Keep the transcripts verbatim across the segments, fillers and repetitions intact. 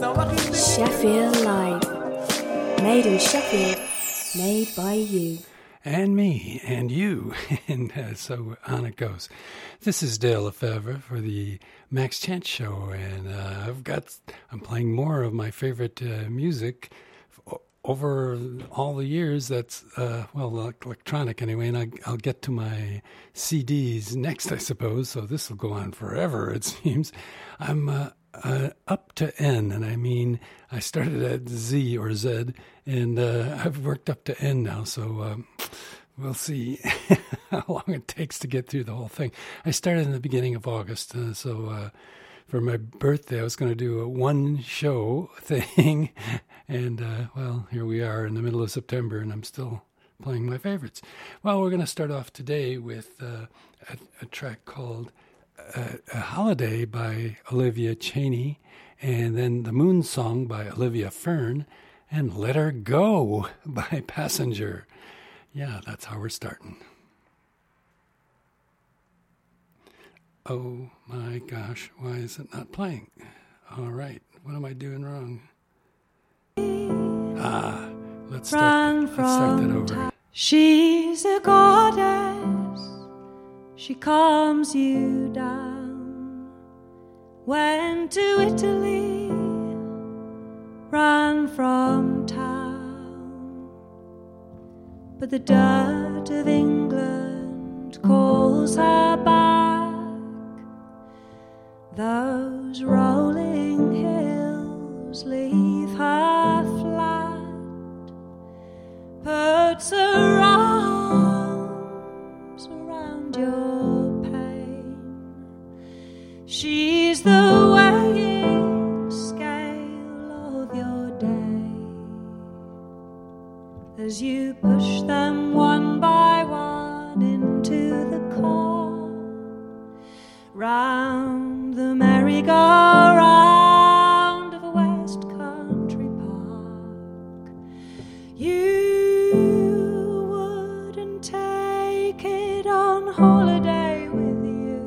Sheffield Live. Made in Sheffield. Made by you. And me, and you, and uh, so on it goes. This is Dale Lefebvre for the Max Chance Show, and uh, I've got, I'm playing more of my favorite uh, music f- over all the years. That's, uh, well, electronic anyway, and I, I'll get to my C Ds next, I suppose, so this will go on forever, it seems. I'm uh, uh, up to N, and I mean, I started at Z or Z, and uh, I've worked up to N now, so um, we'll see how long it takes to get through the whole thing. I started in the beginning of August, uh, so uh, for my birthday, I was going to do a one-show thing, and, uh, well, here we are in the middle of September, and I'm still playing my favorites. Well, we're going to start off today with uh, a, a track called uh, A Holiday by Olivia Chaney, and then The Moon Song by Olivia Fern, and Let Her Go by Passenger. Yeah, that's how we're starting. Oh my gosh, why is it not playing? All right, what am I doing wrong? Ah, let's start, let's start that over. She's a goddess, she calms you down. Went to Italy, ran from town, but the dirt of England calls her back. Those rolling hills leave her flat, puts her arms around your pain. She's the weighing scale of your day, as you push them one by one into the car, round the merry-go-round of a West Country Park. You wouldn't take it on holiday with you.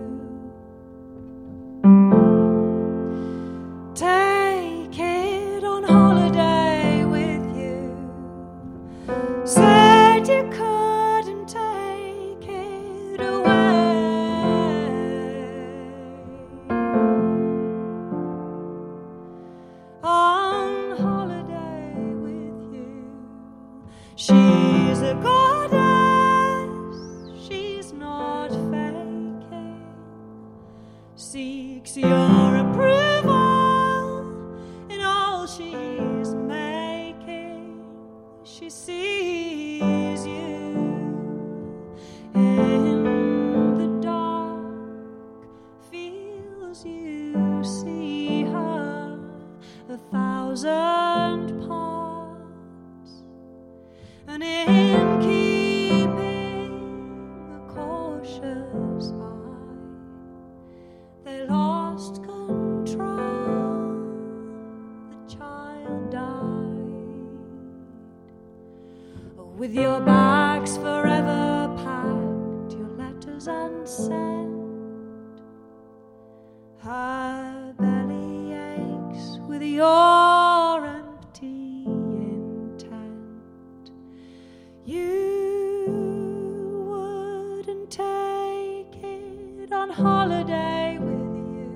Take it on holiday with you. Said you couldn't take it away. On holiday with you. She's a goddess, she's not faking, seeks your approval in all she's making. She sees you in the dark, feels you see her a thousand parts, and in keeping a cautious eye, they lost control, the child died. With your bags forever packed, your letters unsent, her belly aches with your empty intent. You wouldn't take it on holiday with you.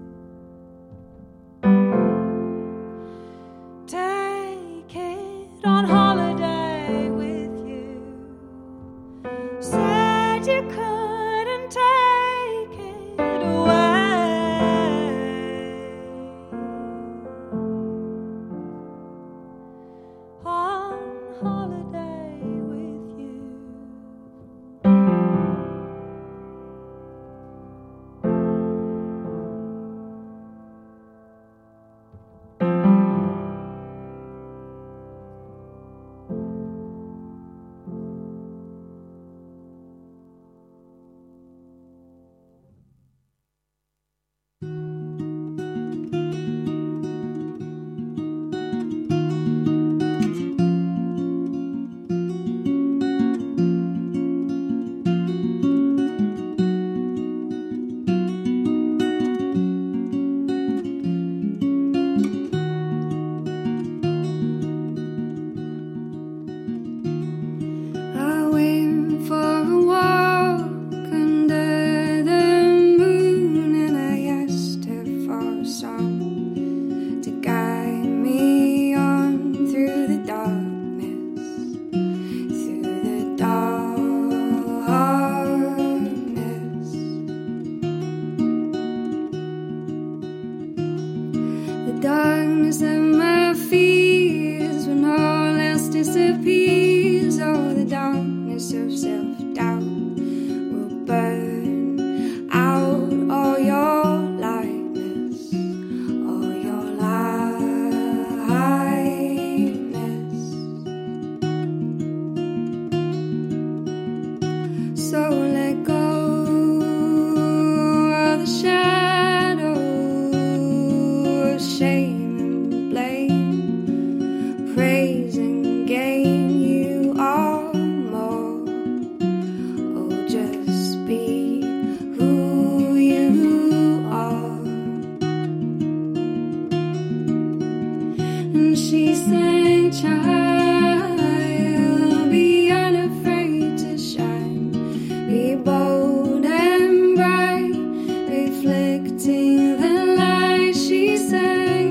Take it on holiday with you. Said you couldn't take it away. On holiday with you. dreams and my fears, when all else disappears, all the darkness of self-doubt will burn out all your lightness, all your lightness. So let go of the shadow of shame and blame, praise and gain. You are more. Oh, just be who you are. And she sang, child, be unafraid to shine, be bold and bright, reflecting the light. She sang,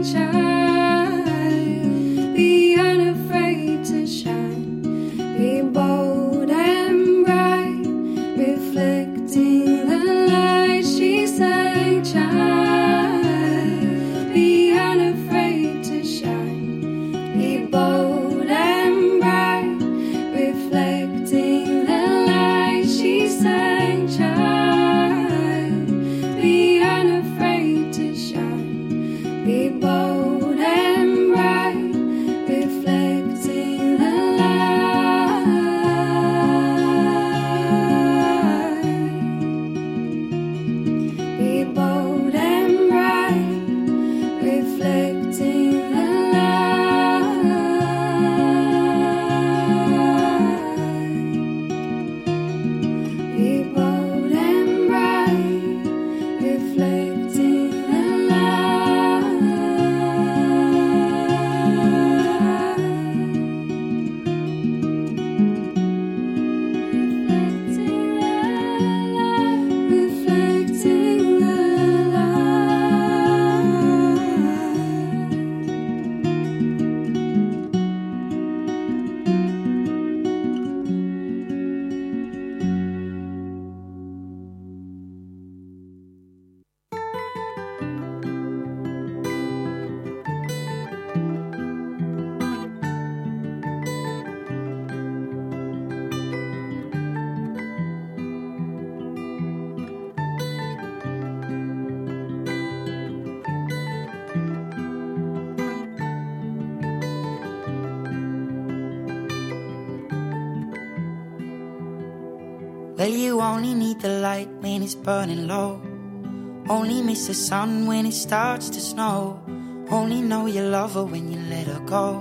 child, be unafraid to shine, be bold and bright, reflecting the light. She sang, child, be unafraid to shine, be bold and bright, reflecting the light. She sang, child, be unafraid to shine, be bold and bright, reflecting the light. Be bold and bright, reflecting the light. Be bold and bright, reflecting the light. Reflecting the light, reflecting the Well, you only need the light when it's burning low. Only miss the sun when it starts to snow. Only know you love her when you let her go.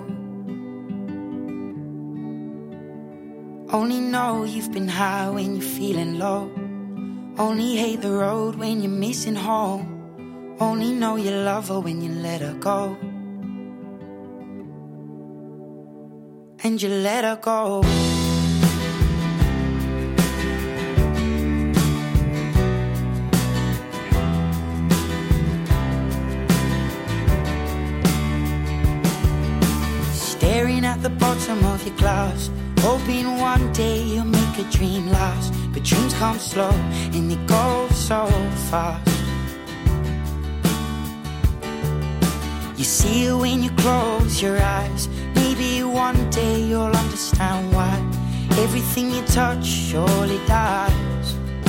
Only know you've been high when you're feeling low. Only hate the road when you're missing home. Only know you love her when you let her go. And you let her go. Staring at the bottom of your glass, hoping one day you'll make a dream last. But dreams come slow and they go so fast. You see it when you close your eyes. Maybe one day you'll understand why everything you touch surely dies.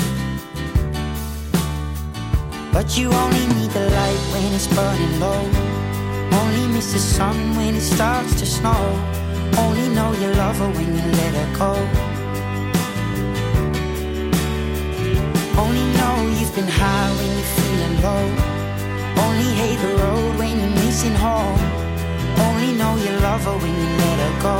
But you only need the light when it's burning low. Only miss the sun when it starts to snow. Only know you love her when you let her go. Only know you've been high when you're feeling low. Only hate the road when you're missing home. Only know you love her when you let her go.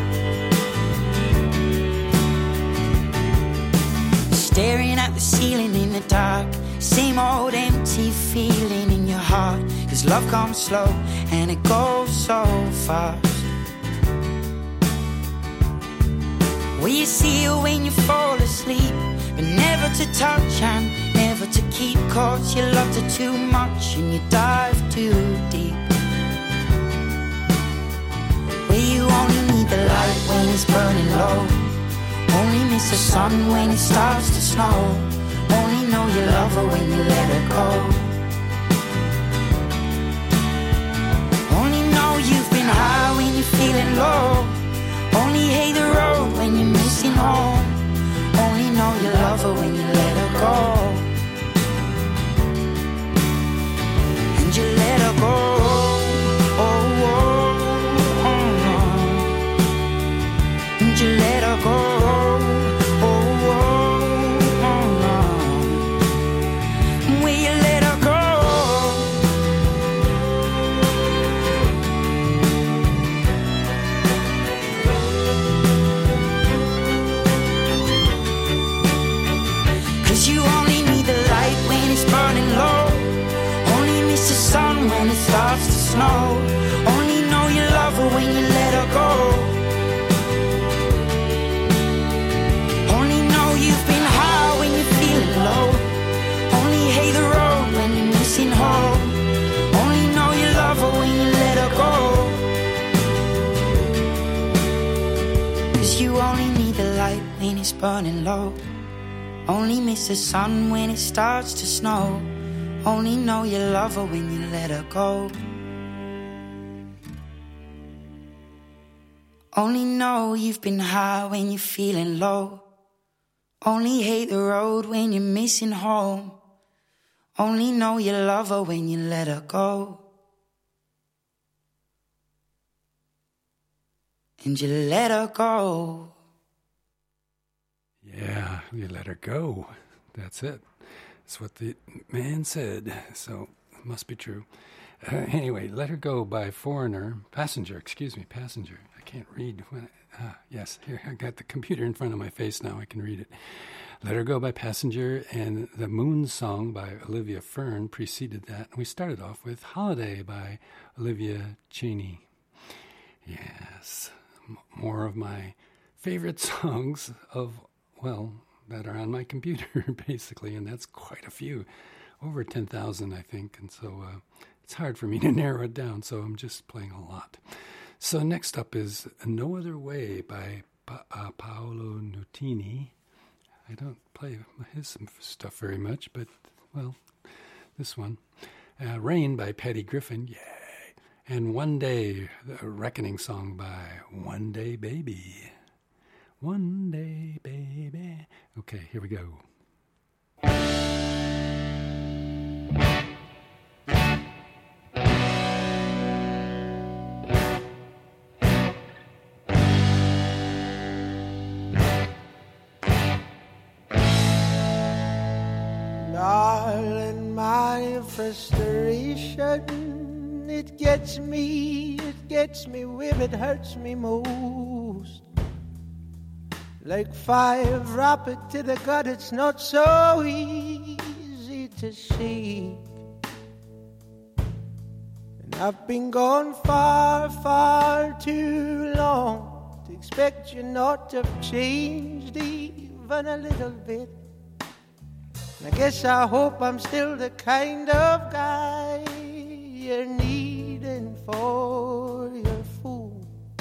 Staring at the ceiling in the dark, same old empty feeling in your heart. Cause love comes slow and it goes so fast. Well, you see her when you fall asleep, but never to touch and never to keep. Cause you loved her too much and you dive too deep. Well, you only need the light when it's burning low. Only miss the sun when it starts to snow. Only know you love her when you let her go. Only know, only know you love her when you let her go. Only know you've been high when you're feeling low. Only hate the road when you're missing home. Only know you love her when you let her go. Cause you only need the light when it's burning low. Only miss the sun when it starts to snow. Only know you love her when you let her go. Only know you've been high when you're feeling low. Only hate the road when you're missing home. Only know you love her when you let her go. And you let her go. Yeah, you let her go. That's it. That's what the man said. So it must be true. Uh, anyway, Let Her Go by Foreigner. Passenger, excuse me, Passenger. I can't read. When I, ah, yes, here, I got the computer in front of my face now. I can read it. Let Her Go by Passenger, and The Moon Song by Olivia Fern preceded that. And we started off with Holiday by Olivia Cheney. Yes, m- more of my favorite songs of, well, that are on my computer, basically, and that's quite a few. Over ten thousand, I think, and so uh, it's hard for me to narrow it down, so I'm just playing a lot. So next up is No Other Way by pa- uh, Paolo Nutini. I don't play his stuff very much, but, well, this one. Uh, Rain by Patty Griffin, yay! And One Day, the Reckoning song by One Day Baby. One day, baby. Okay, here we go. Darling, my frustration, it gets me, it gets me where it hurts me most. Like fire rapid to the gut, it's not so easy to see. And I've been gone far, far too long to expect you not to have changed even a little bit. And I guess I hope I'm still the kind of guy you're needing for your fool.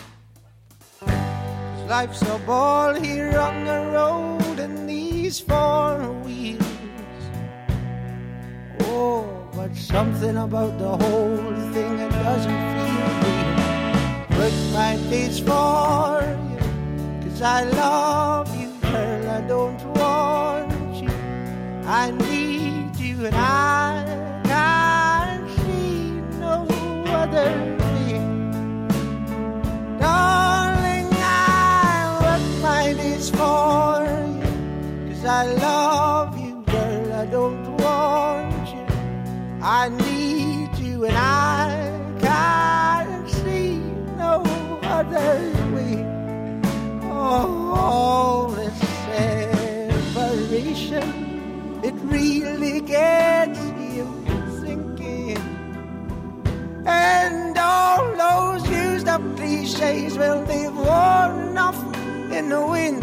Life's a ball here on the road and these four wheels. Oh, but something about the whole thing, it doesn't feel real. Work my days for you, cause I love you, girl, I don't want you. I need you and I can't see no other way. Darling, is for you, cause I love you, girl, I don't want you. I need you and I can't see no other way. Oh, this separation, it really gets you thinking. And all those used up cliches, well, they've worn off in the wind.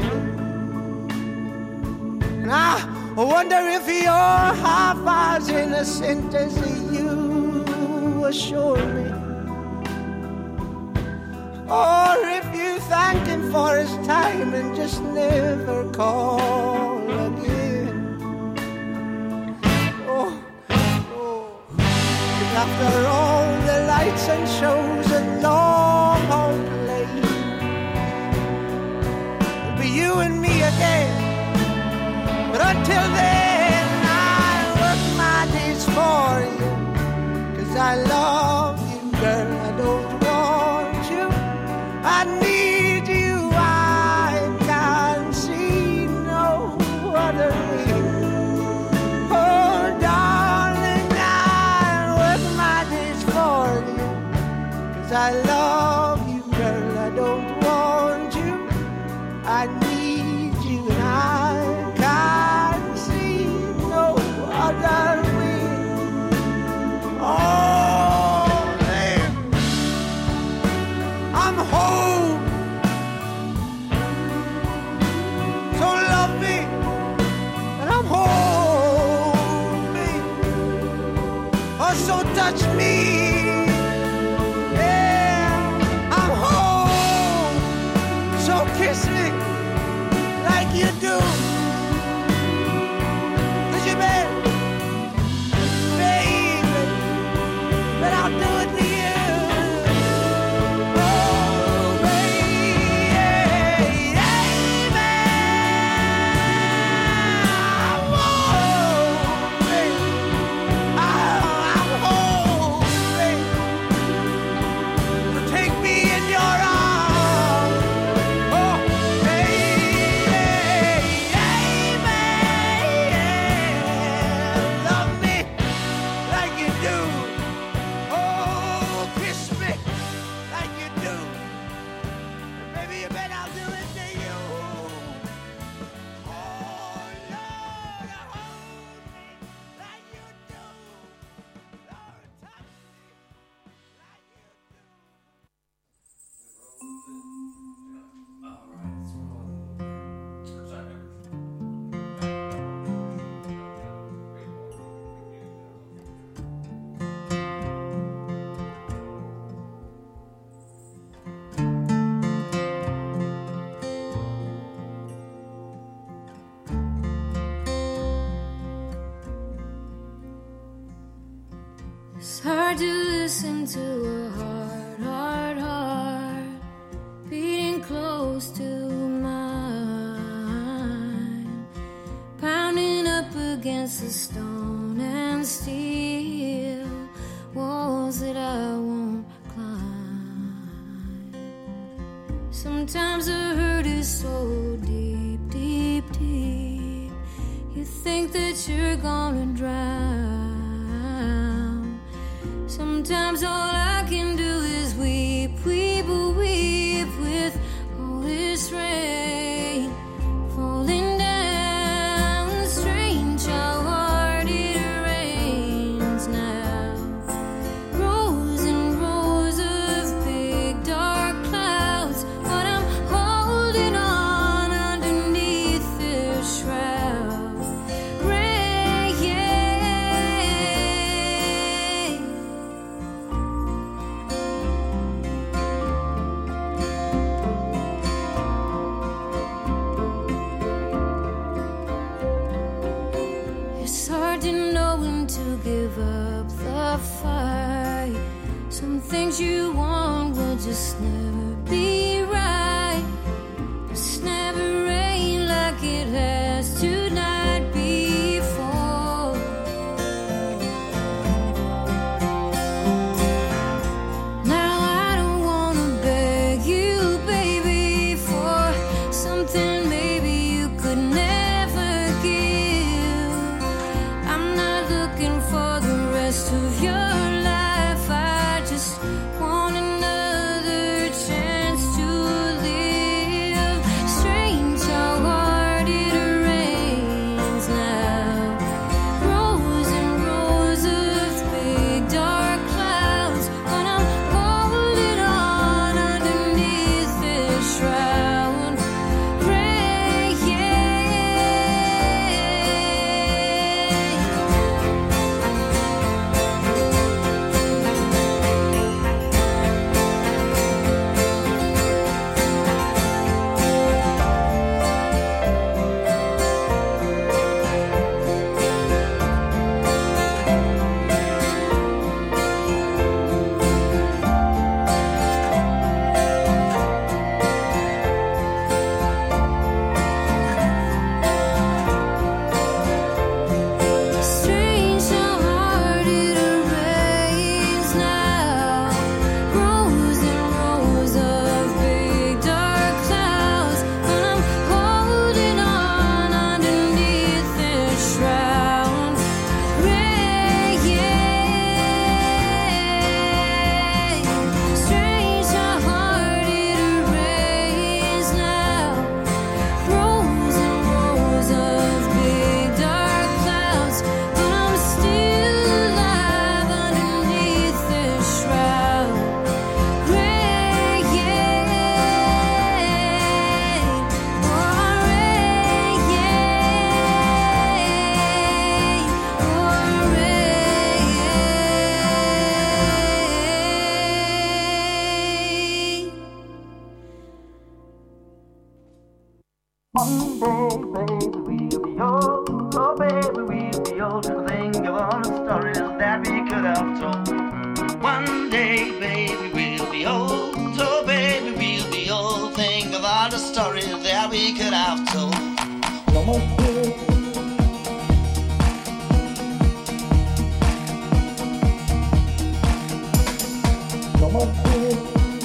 And I wonder if you're half as innocent as you assure me, or if you thank him for his time and just never call again. Oh, oh, and after all the lights and shows and long haul plays, you and me again. But until then, I work my days for you, cause I love you, girl, I don't want you. I need you, I can't see no other way. Oh, darling, I work my days for you, cause I love you, girl, I don't want you. I need you and I can't see no other way. Oh, baby. Sometimes the hurt is so deep, deep, deep. You think that you're gonna drown. Sometimes all I can do is weep, weep, weep with all this rain falling down. Strange how hard it rains now. Rows and rows of big dark clouds, but I'm holding on underneath their shroud. Rain, it's hard to know when to give up the fight. Some things you want will just never be right. It's never rain like it has tonight before. Now I don't wanna beg you, baby, for something maybe you could never give. I'm not looking for the rest of your life. I just want another chance to live. Strange how hard it rains now. Rows and rows of big dark clouds, but I'm holding on underneath their shroud. Rain, strange how hard it rains now. Rows and rows of big dark clouds, but I'm holding on underneath their shroud. Rain, strange how hard it rains now. Rows and rows of big dark clouds, but I'm still alive underneath their shroud. Rain, oh, rain, oh, rain. One day, baby, we'll be old. Oh, baby, we'll be old. Think of all the stories that we could have told. One day, baby, we'll be old. Oh, baby, we'll be old. Think of all the stories that we could have told. No more tears. No more tears.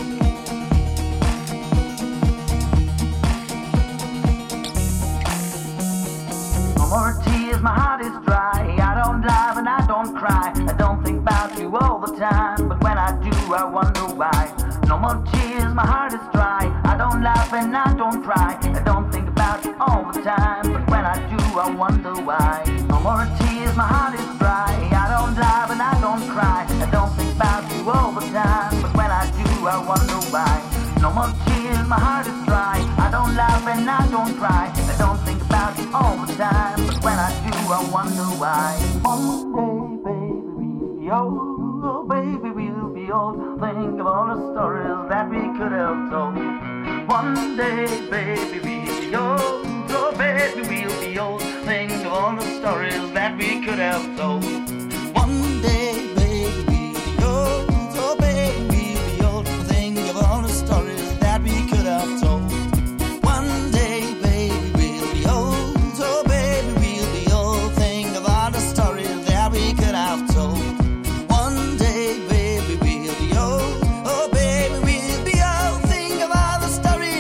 No more tears, my heart is dry. I don't laugh and I don't cry. I don't think about you all the time, but when I do, I wonder why. No more tears, my heart is dry. I don't laugh and I don't cry. I don't think about you all the time, but when I do, I wonder why. No more tears, my heart is dry. I don't laugh and I don't cry. I don't think about you all the time, but when I do, I wonder why. No more tears, my heart is dry. I don't laugh and I don't cry. I don't think about you all the time, but when I do, I wonder why. One day, baby, we'll be old. Oh, baby, we'll be old. Think of all the stories that we could have told. One day, baby, we'll be old. Oh, baby, we'll be old. Think of all the stories that we could have told. One day, baby, we'll be old. Oh, baby, we'll be old. Think of all the stories that we could have told. One day, baby, we'll be old. Oh, baby, we'll be old. Think of all the stories that we could have told. One day, baby, we'll be old. Oh, baby, we'll be old. Think of all the stories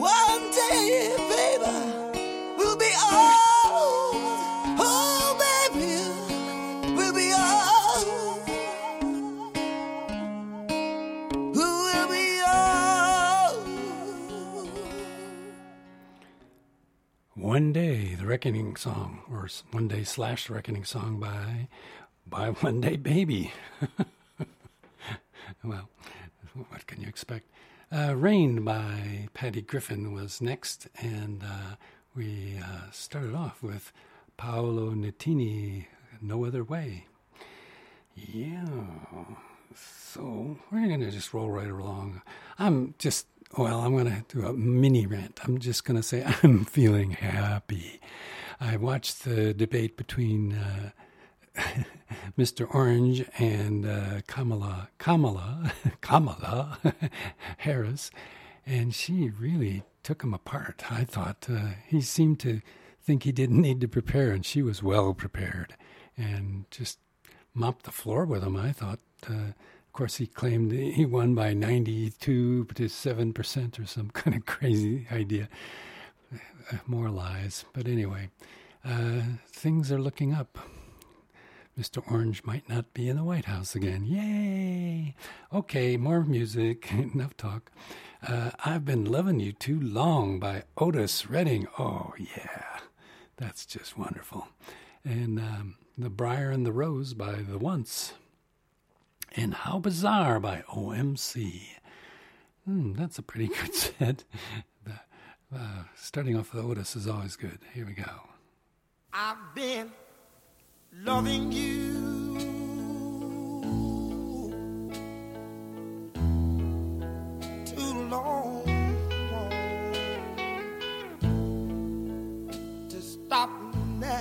One day, baby, we'll be old. Oh, baby, we'll be old. We'll be old. One Day, the Reckoning Song, or One Day slash the Reckoning Song by by One Day Baby. Well, what can you expect? Uh, Rain by Patty Griffin was next, and uh, we uh, started off with Paolo Nutini, No Other Way. Yeah, so we're going to just roll right along. I'm just, well, I'm going to do a mini rant. I'm just going to say I'm feeling happy. I watched the debate between uh, Mister Orange and uh, Kamala, Kamala, Kamala Harris, and she really took him apart. I thought uh, he seemed to think he didn't need to prepare, and she was well prepared, and just mopped the floor with him. I thought, uh, of course, he claimed he won by ninety-two to seven percent or some kind of crazy idea. More lies, but anyway, uh, things are looking up. Mister Orange might not be in the White House again. Yay! Okay, more music. Enough talk. Uh, I've Been Loving You Too Long by Otis Redding. Oh, yeah. That's just wonderful. And um, The Briar and the Rose by The Once. And How Bizarre by O M C. Hmm, that's a pretty good set. The, uh, starting off with Otis is always good. Here we go. I've been loving you too long to stop now.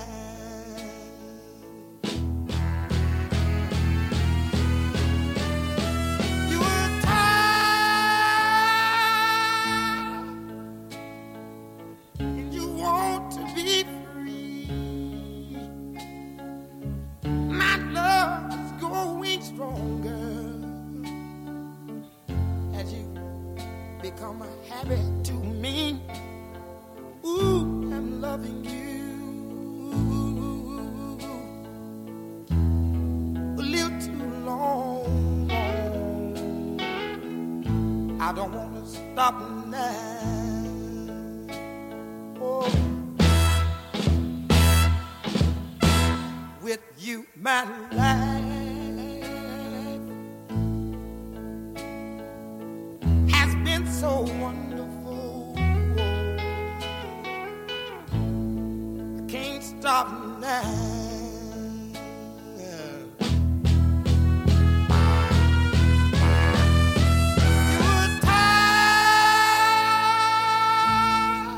You were tired and you want to be stronger as you become a habit to me. Ooh, I'm loving you a little too long. I don't want to stop now. Oh, with you, my life so wonderful. I can't stop now. You were tired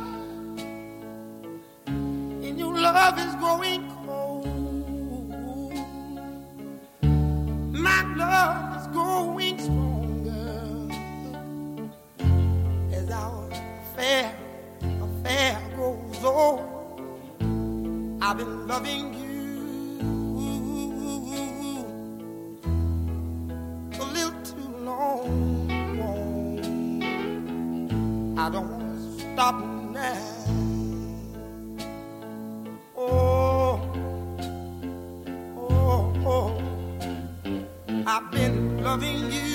and your love is growing cold. My love is growing strong. Our affair, affair grows old. I've been loving you a little too long. I don't want to stop now. Oh, oh, oh, I've been loving you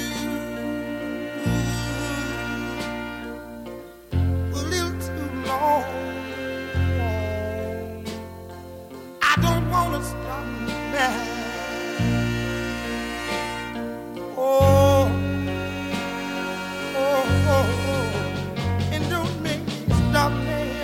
I don't want to stop now. Oh, oh, oh, oh, and don't make me stop now.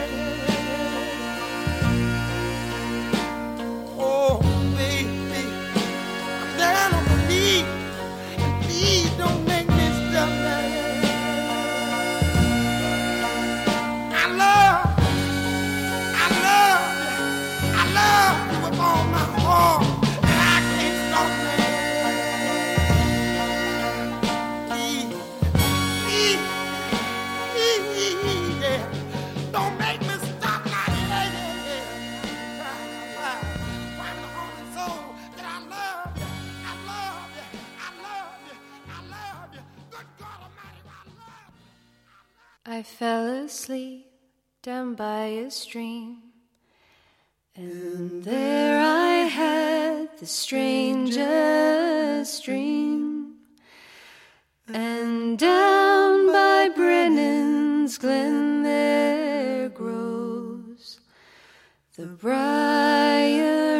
I fell asleep down by a stream, and there I had the strangest dream. And down by Brennan's Glen there grows the briar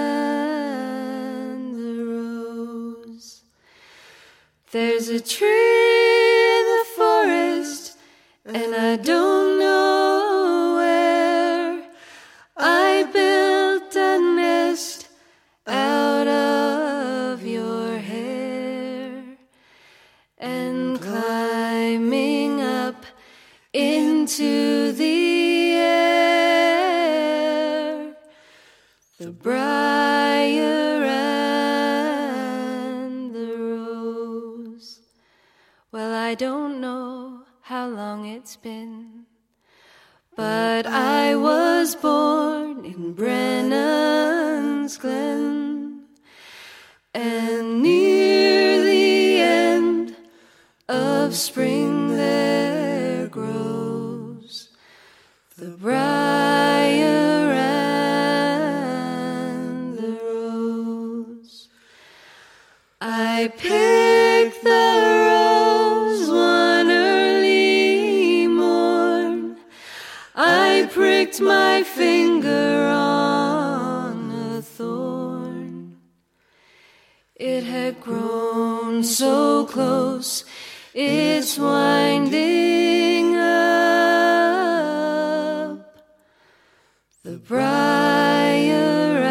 and the rose. There's a tree in the forest, and I don't know where. I built a nest out of your hair, and climbing up into the air, the briar and the rose. Well, I don't know how long it's been, but I was born in Brennan's Glen, and near the end of spring there grows the briar and the rose. I picked the rose one early morn. I pricked my finger on a thorn. It had grown so close, it's winding up the briar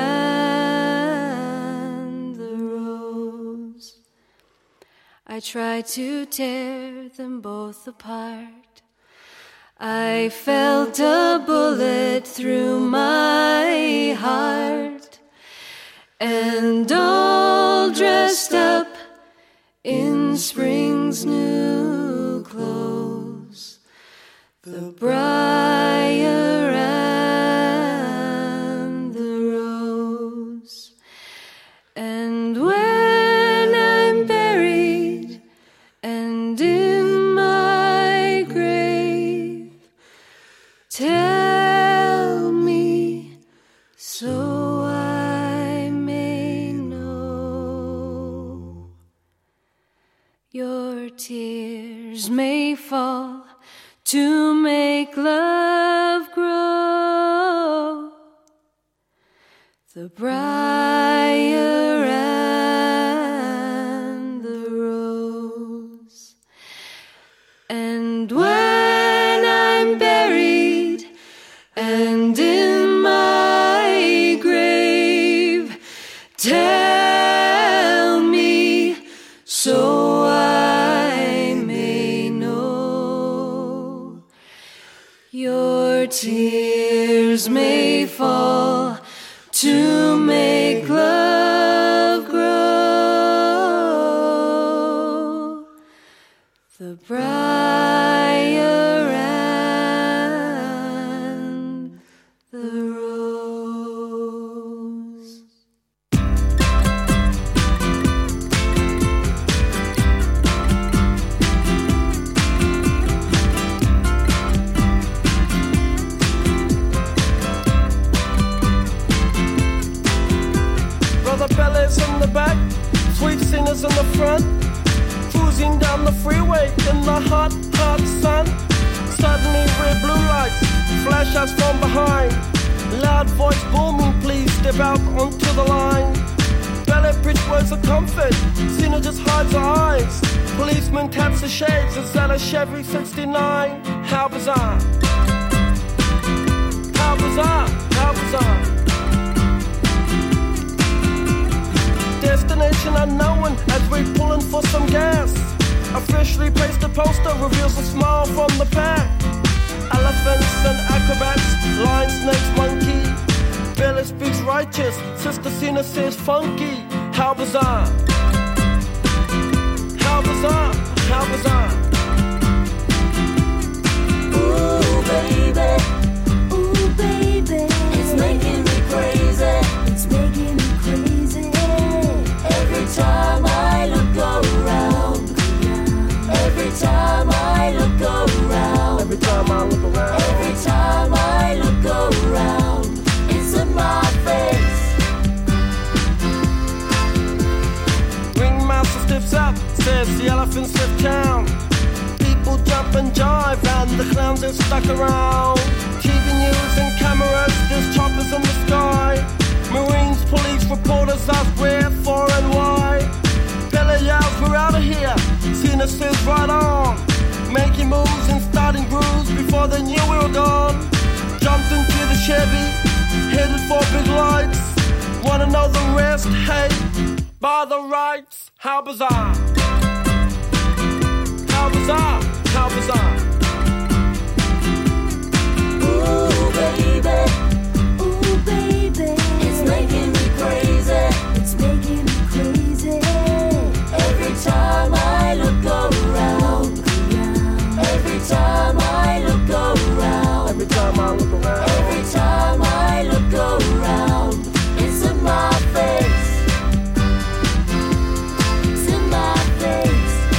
and the rose. I tried to tear them both apart. I felt a bullet through my heart, and all dressed up in spring's new clothes, the briar and the rose. And when I'm buried and in my grave, tell me so I may know. Your tears may fall to make love grow, the briar and the rose. And when I'm buried and in my grave, tell me so I may know. Your tears may fall to make love grow, the briar and the rose. Brother Bellas in the back, sweet singers in the front, cruising down the freeway in the hot, hot sun. Suddenly red blue lights flash us from behind. Loud voice booming, please step out onto the line. Ballet bridge words of comfort, Cena just hides her eyes. Policeman taps the shades, is that a Chevy sixty-nine? How bizarre, how bizarre, how bizarre. Destination unknown as we're pulling for some gas. Officially placed a poster reveals a smile from the pack. Elephants and acrobats, lion, snakes, monkey. Bella speaks righteous, Sister Cena says funky. How bizarre, how bizarre, how bizarre. Ooh baby, ooh baby, it's making me crazy, it's making me crazy. Every time I look around, every time I look around, life in Swift Town. People jump and jive and the clowns are stuck around. T V news and cameras, there's choppers in the sky. Marines, police, reporters ask where, for and why. Billy yells, we're out of here. Cena says right on. Making moves and starting grooves before they knew we were gone. Jumped into the Chevy, headed for big lights. Wanna know the rest? Hey, by the rights, how bizarre. How bizarre, how bizarre. Ooh, baby, ooh, baby, it's making me crazy, it's making me crazy. Every time I look around, every time I look around, every time I look around, every time I look around, it's in my face, it's in my face.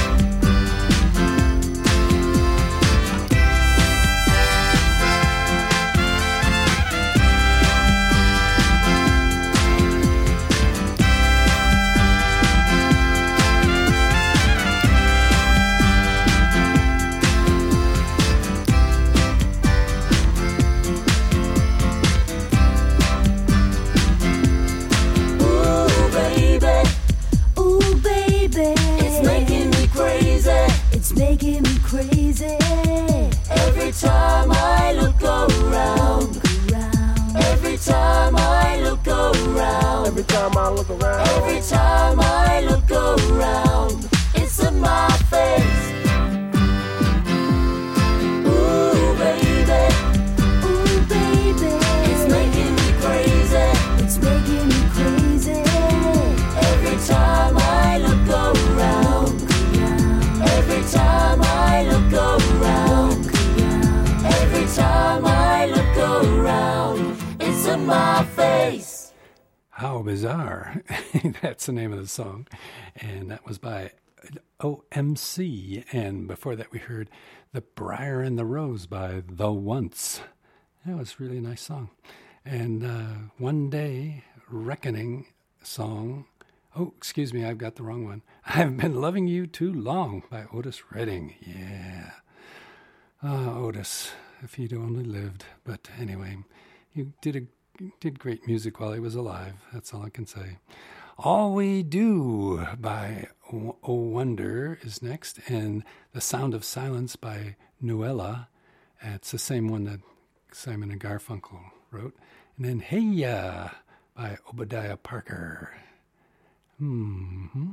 It's making me crazy. Every time I look around, every time I look around, every time I look around, every time I look around, it's in my face. Ooh, baby, ooh, baby, it's making me crazy. It's making me crazy. Every time I look around, every time I look around, every time I look around, it's in my face. How bizarre. That's the name of the song. And that was by O M C. And before that we heard The Briar and the Rose by The Once. That was a really nice song. And uh, One Day Reckoning song. Oh, excuse me, I've got the wrong one. I've Been Loving You Too Long by Otis Redding. Yeah. Ah, Otis, if he'd only lived. But anyway, he did a did great music while he was alive. That's all I can say. All We Do by Oh Wonder is next, and The Sound of Silence by Nuella. It's the same one that Simon and Garfunkel wrote. And then Hey Ya by Obadiah Parker. Mm-hmm.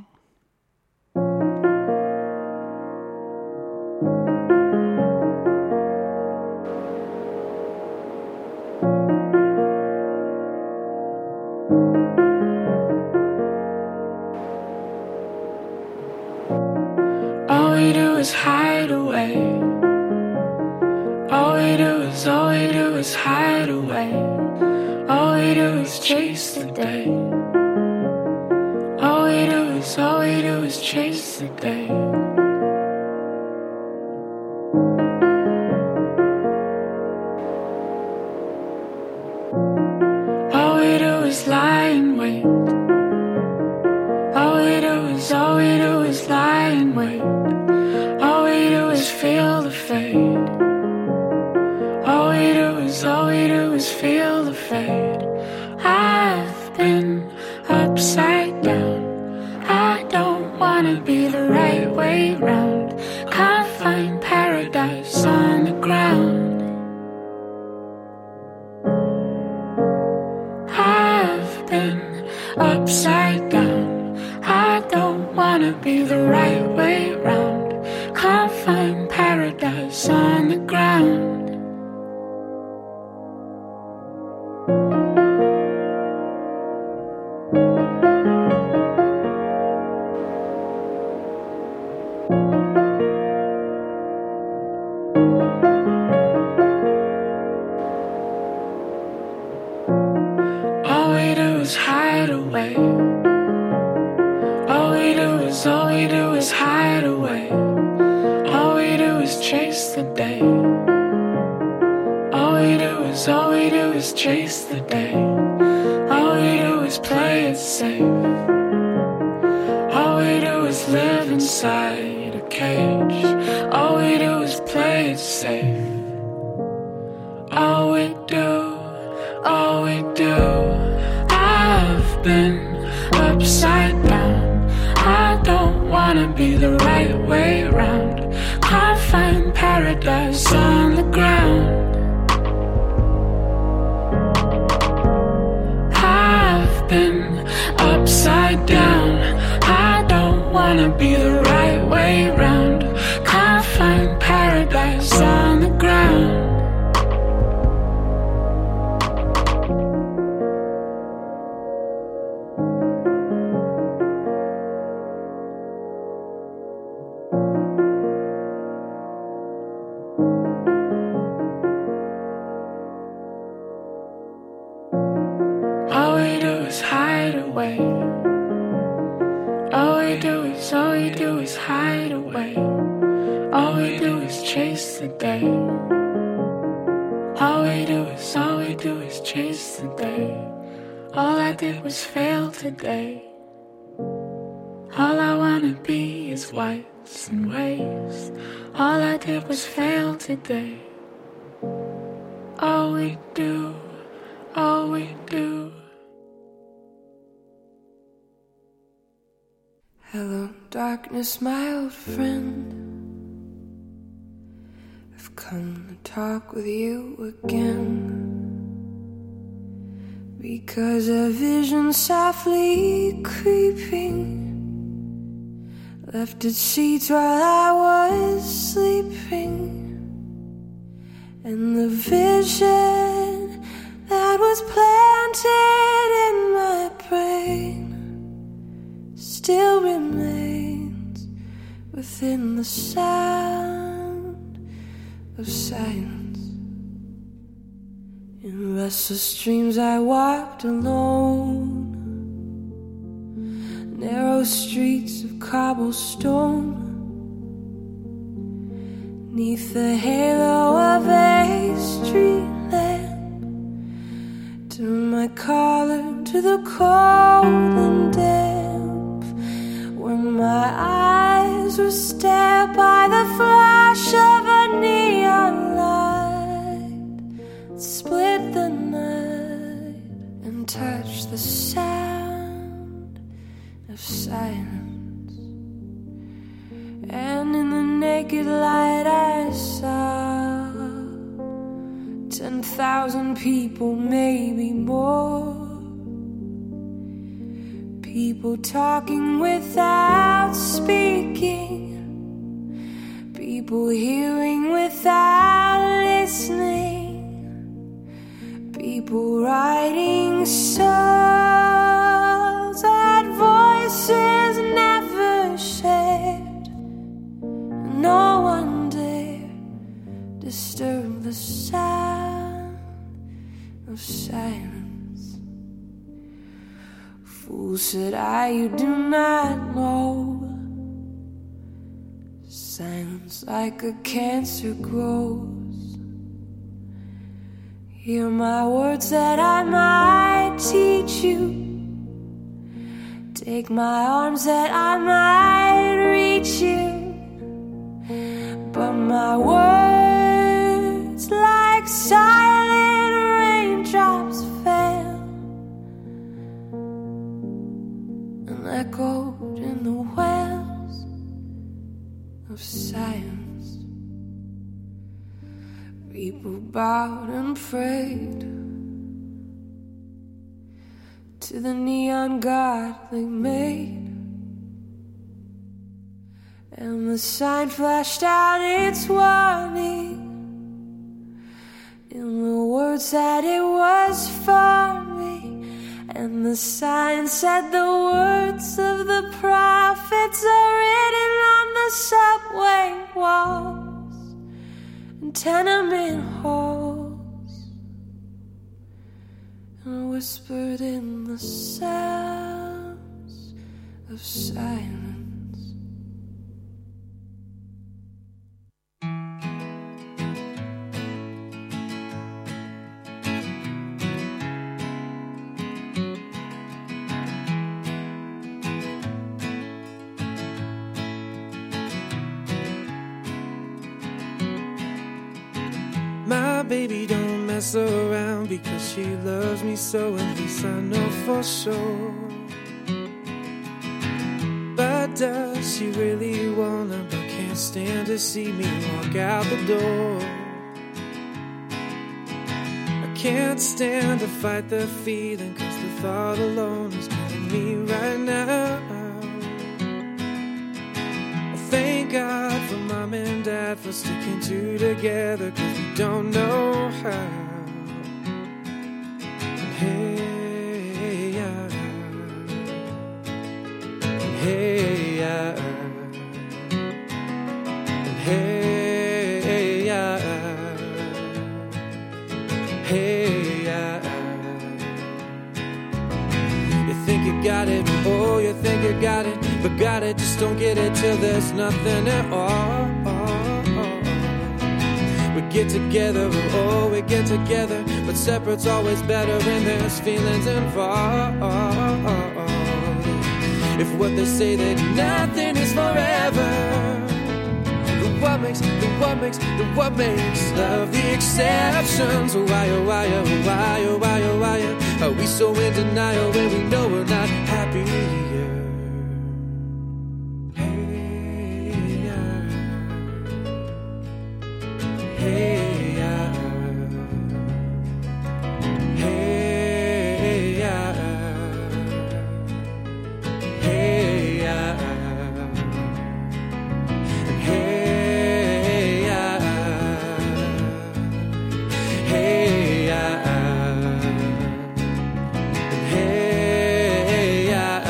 All we do is hide away. All we do is, all we do is hide away. All we do is chase the day. All we do is, all we do is chase the day. All we do is lie in wait. All we do is, all we do is lie in wait. All we do is feel the fade. All we do is, all we do is feel the fade. I've been upside down. I don't wanna be the right way round. Can't find paradise on the ground. I've been upside down. I don't wanna be the right way round. Can't find paradise on the ground. All we do is hide away. All we do is, all we do is hide away. All we do is chase the day. All we do is, all we do is chase the day. All we do is play it safe. All we do is live inside cage. All we do is play it safe. All we do, all we do. I've been upside down. I don't wanna be the right way round. Can't find paradise on the ground. I've been upside down. I don't wanna be the right way round. Can't find paradise on the ground. All we do is hide away. All we do is, all we do is hide away. All we do is chase the day. All we do is, all we do is chase the day. All I did was fail today. All I wanna be is whites and waves. All I did was fail today. All we do, all we do. Hello, darkness, my old friend. I've come to talk with you again. Because a vision softly creeping left its seeds while I was sleeping. And the vision that was planted in my brain still remains within the sound of silence. In restless dreams I walked alone, narrow streets of cobblestone, neath the halo of a street lamp. Turned my collar to the cold and damp, when my eyes were stared by the flash of a neon light, split the night and touched the sound of silence. And in the naked light I saw ten thousand people, maybe more. People talking without speaking, people hearing without listening, people writing songs that voices never shared. No one dare disturb the sound of silence. Fool, said I, you do not know. Silence like a cancer grows. Hear my words that I might teach you. Take my arms that I might reach you. But my words like silent raindrops fell and echoed in the wells of silence. People bowed and prayed to the neon god they made, and the sign flashed out its warning in the words that it was for me. And the sign said the words of the prophets are written on the subway walls and tenement halls, and whispered in the sounds of silence. My baby don't mess around because she loves me so, at least I know for sure. But does she really wanna, but can't stand to see me walk out the door? I can't stand to fight the feeling, cause the thought alone is killing me right now. I thank God for Mom and Dad for sticking two together, cause we don't know how. Hey, yeah. Hey, yeah. Hey, yeah. Hey, yeah. You think you got it, oh, you think you got it, but got it, just don't get it till there's nothing at all. We get together, oh, we get together, but separate's always better when there's feelings involved. If what they say that nothing is forever, then what makes, then what makes, then what makes love the exceptions? Why, oh, why, oh, why, oh, why, oh, why, oh, are we so in denial when we know we're not happy? Hey, yeah. Hey, yeah. Hey, yeah. Hey, yeah. Hey, yeah. Hey, yeah.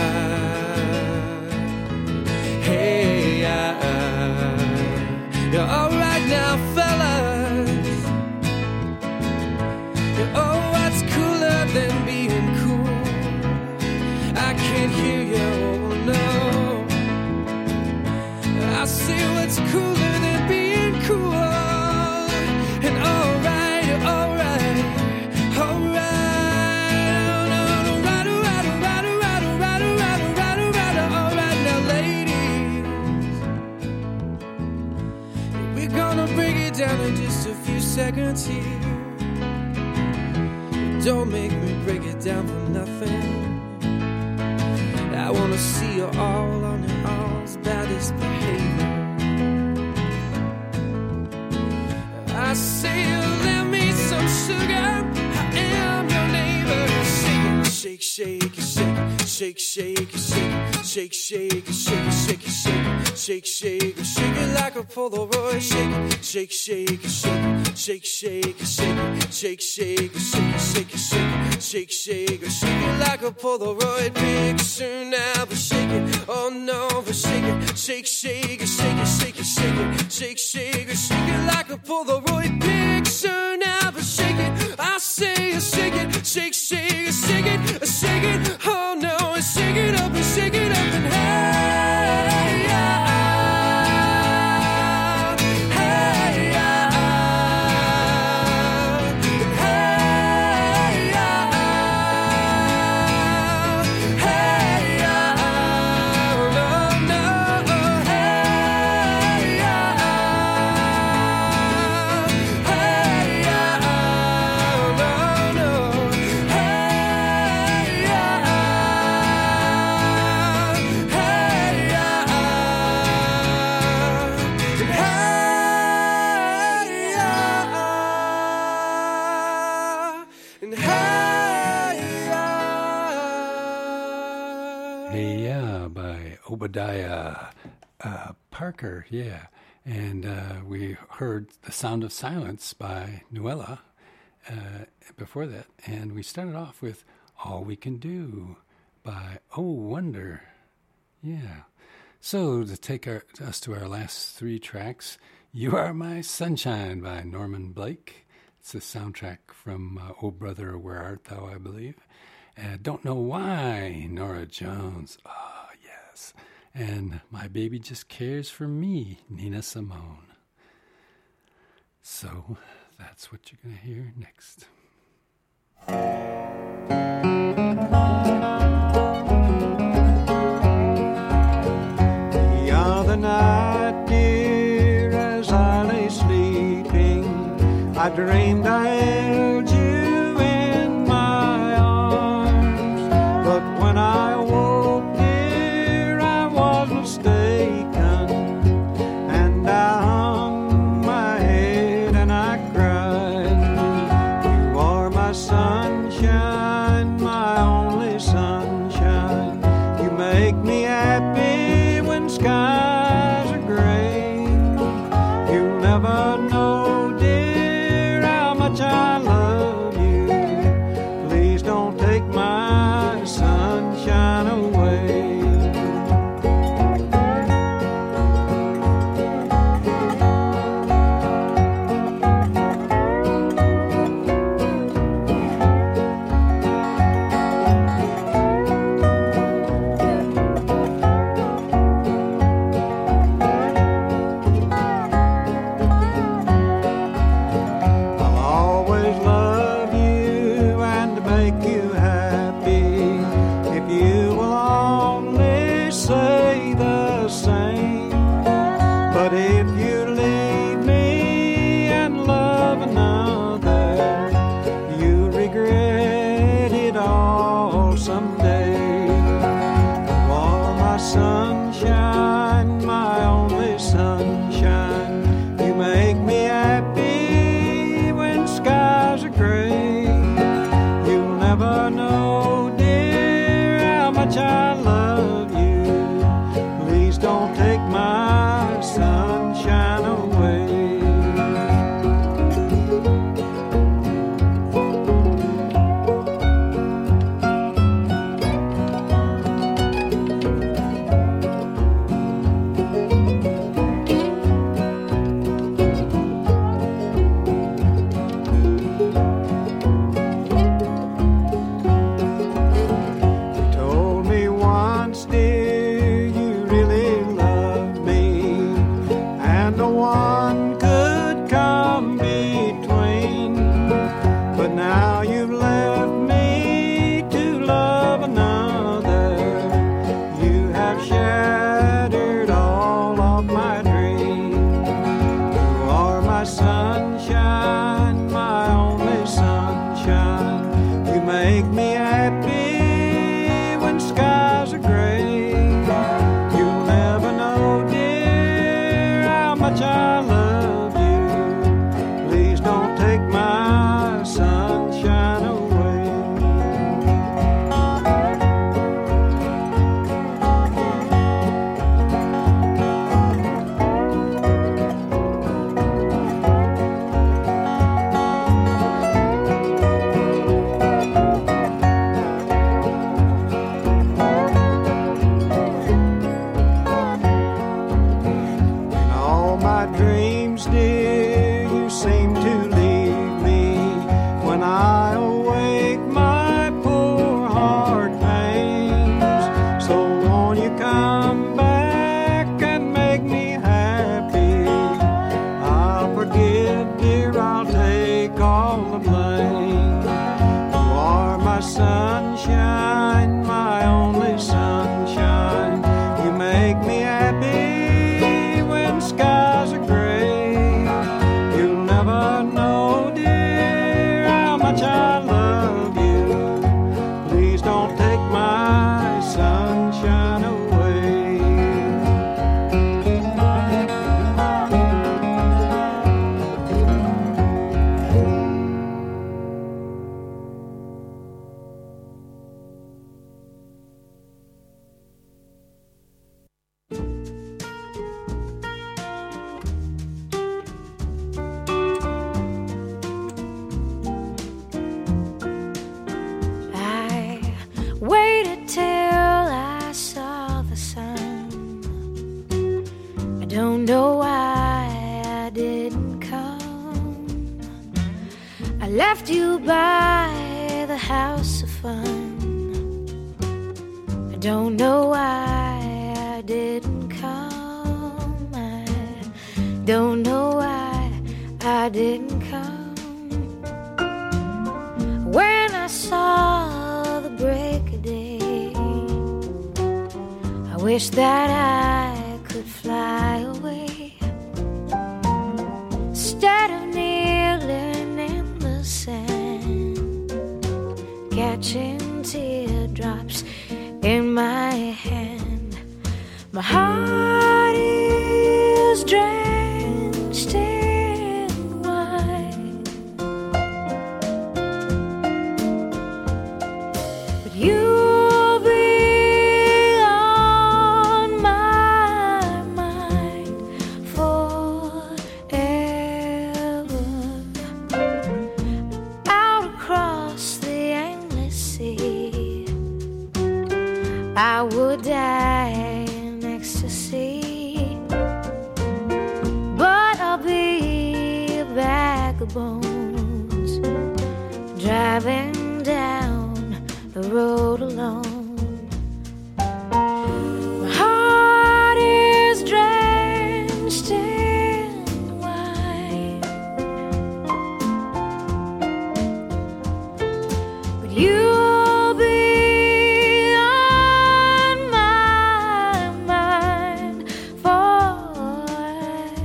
Hey, yeah. You're all right now, fella. Than being cool, I can't hear you, oh no. I see what's cooler than being cool. And alright, alright, alright, alright, alright, alright, alright, alright, alright, alright, alright, alright, now ladies, we're gonna break it down in just a few seconds here. Don't make me break it down for nothing. I wanna see you all on your all's baddest behavior. I say you lend me some sugar, I am your neighbor. Shake, shake, shake, shake, shake, shake, shake, shake, shake, shake, shake, shake, shake, shake it like a Polaroid. Shake, shake, shake, shake, shake, shake, shake, shake, shake, shake, shake, shake, shake, shake, shake it like a Polaroid picture now. But shake it, oh no, but shake it, shake, shake, shake it, shake it, shake it, shake, shake, shake it like a Polaroid picture now. But shake it, I say, shake it, shake, shake, shake it, shake it, oh no, shake it up and shake it up and hey, yeah. Obadiah uh, Parker, yeah. And uh, we heard The Sound of Silence by Nuella uh, before that. And we started off with All We Can Do by Oh Wonder. Yeah. So to take our, us to our last three tracks, You Are My Sunshine by Norman Blake. It's the soundtrack from uh, Oh Brother, Where Art Thou, I believe. Uh, Don't Know Why, Nora Jones. Ah, oh, yes. And My Baby Just Cares for Me, Nina Simone. So that's what you're going to hear next. The other night, dear, as I lay sleeping, I dreamed I held you in my arms, but when I woke, dear, I was mistaken, and I hung my head and I cried. You are my sunshine, my only sunshine. You make me happy when skies are gray. You'll never know, I love you. Please don't take my sunshine away. Wish that I could fly away instead of kneeling catching teardrops in my hand. My heart is drenched in wine, but you'll be on my mind forever. Out across the endless sea, I would die in ecstasy, but I'll be a bag of bones driving down the road alone. My heart is drenched in wine, but you'll be on my mind forever.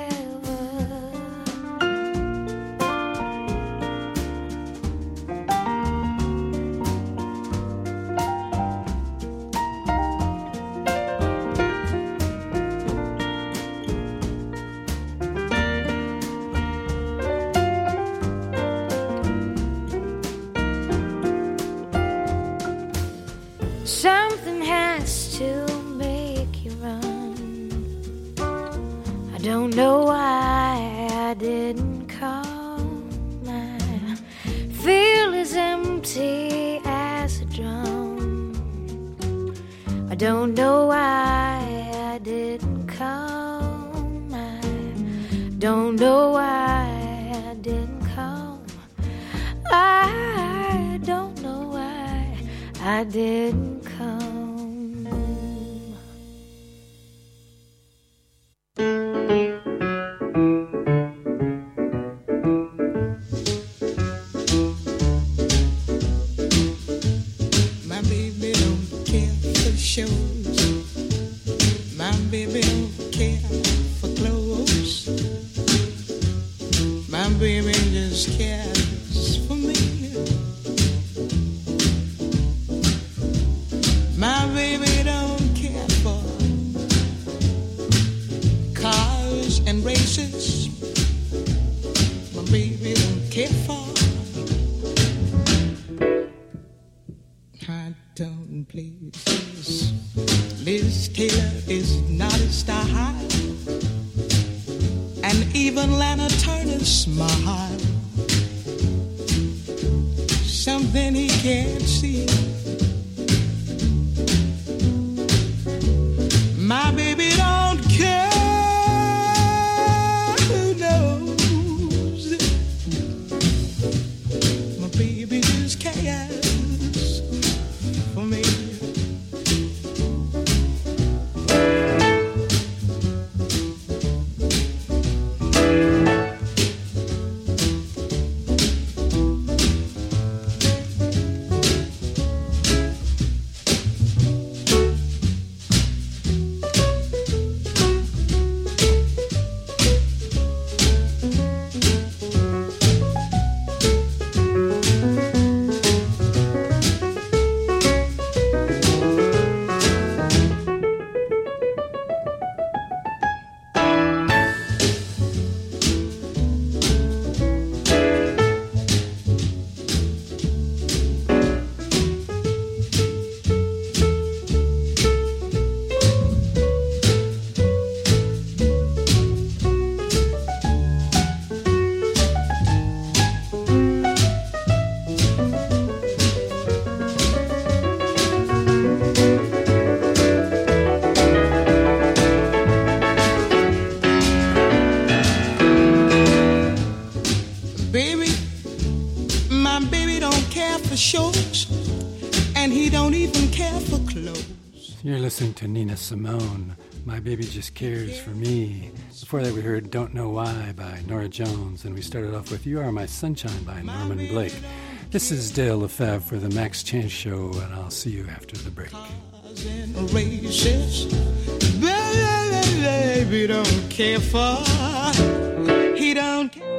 Something has to make you run. I don't know why I didn't come. I feel as empty as a drum. I don't know why I didn't come. I don't know why I didn't come. I don't know why I didn't come. My baby don't care for shows. My baby don't care for clothes. My baby just cares for me. My baby don't care for cars and races. My baby don't care for. I don't please. Liz Taylor is not a star, and even Lana Turner's smile, something he can't see. My baby don't care who knows. My baby just cares for me. Baby, my baby don't care for shows, and he don't even care for clothes. You're listening to Nina Simone. My Baby Just Cares for Me. Before that, we heard Don't Know Why by Norah Jones, and we started off with You Are My Sunshine by Norman Blake. This is Dale Lefebvre for the Max Chance Show, and I'll see you after the break. Races, baby, don't care for, he don't care.